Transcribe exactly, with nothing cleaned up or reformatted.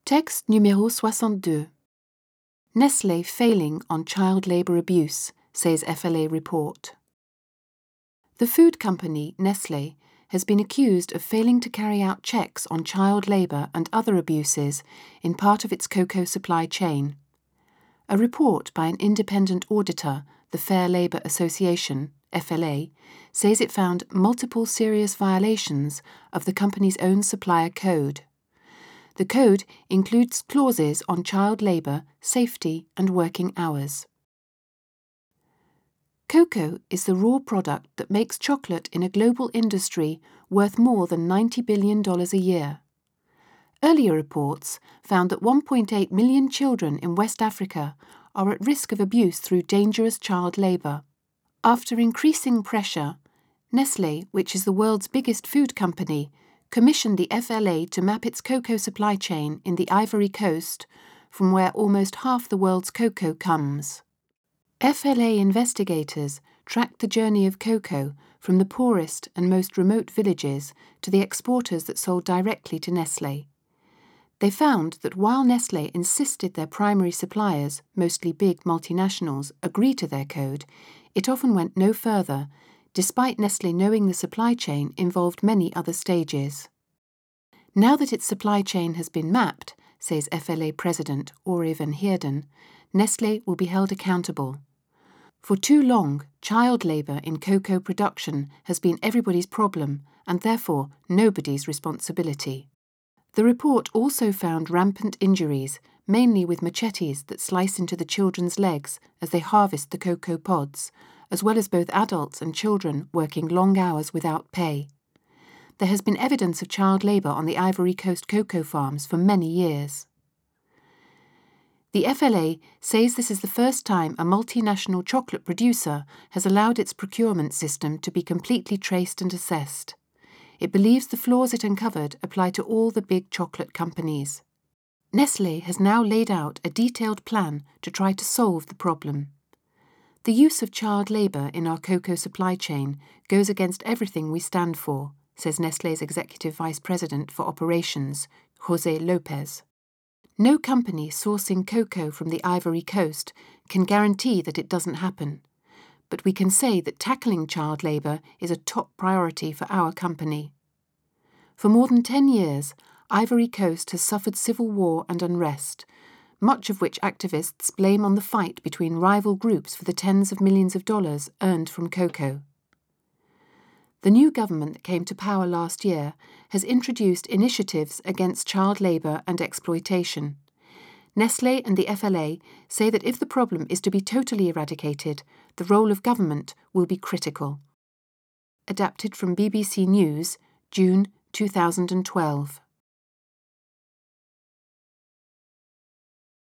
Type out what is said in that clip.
Texte numéro soixante-deux. Nestlé failing on child labour abuse, says F L A report. The food company Nestlé has been accused of failing to carry out checks on child labour and other abuses in part of its cocoa supply chain. A report by an independent auditor, the Fair Labour Association, F L A, says it found multiple serious violations of the company's own supplier code. The code includes clauses on child labour, safety and working hours. Cocoa is the raw product that makes chocolate in a global industry worth more than ninety billion dollars a year. Earlier reports found that one point eight million children in West Africa are at risk of abuse through dangerous child labour. After increasing pressure, Nestlé, which is the world's biggest food company, commissioned the F L A to map its cocoa supply chain in the Ivory Coast, from where almost half the world's cocoa comes. F L A investigators tracked the journey of cocoa from the poorest and most remote villages to the exporters that sold directly to Nestlé. They found that while Nestlé insisted their primary suppliers, mostly big multinationals, agree to their code, it often went no further, despite Nestlé knowing the supply chain involved many other stages. Now that its supply chain has been mapped, says F L A President Ori van Heerden, Nestlé will be held accountable. For too long, child labour in cocoa production has been everybody's problem and therefore nobody's responsibility. The report also found rampant injuries, mainly with machetes that slice into the children's legs as they harvest the cocoa pods, as well as both adults and children working long hours without pay. There has been evidence of child labour on the Ivory Coast cocoa farms for many years. The F L A says this is the first time a multinational chocolate producer has allowed its procurement system to be completely traced and assessed. It believes the flaws it uncovered apply to all the big chocolate companies. Nestlé has now laid out a detailed plan to try to solve the problem. The use of child labour in our cocoa supply chain goes against everything we stand for, says Nestlé's Executive Vice President for Operations, José Lopez. No company sourcing cocoa from the Ivory Coast can guarantee that it doesn't happen, but we can say that tackling child labour is a top priority for our company. For more than ten years, Ivory Coast has suffered civil war and unrest, much of which activists blame on the fight between rival groups for the tens of millions of dollars earned from cocoa. The new government that came to power last year has introduced initiatives against child labour and exploitation. Nestlé and the F L A say that if the problem is to be totally eradicated, the role of government will be critical. Adapted from B B C News, June two thousand twelve.